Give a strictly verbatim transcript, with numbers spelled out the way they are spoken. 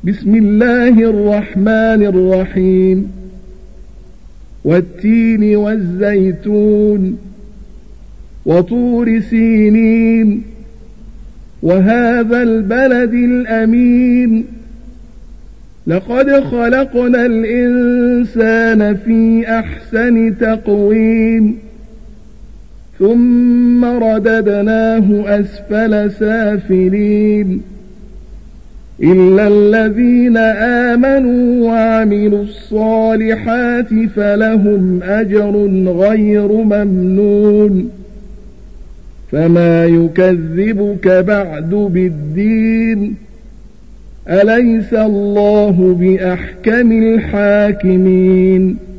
بسم الله الرحمن الرحيم والتين والزيتون وطور سينين وهذا البلد الأمين لقد خلقنا الإنسان في أحسن تقويم ثم رددناه أسفل سافلين إلا الذين آمنوا وعملوا الصالحات فلهم أجر غير ممنون فما يكذبك بعد بالدين أليس الله بأحكم الحاكمين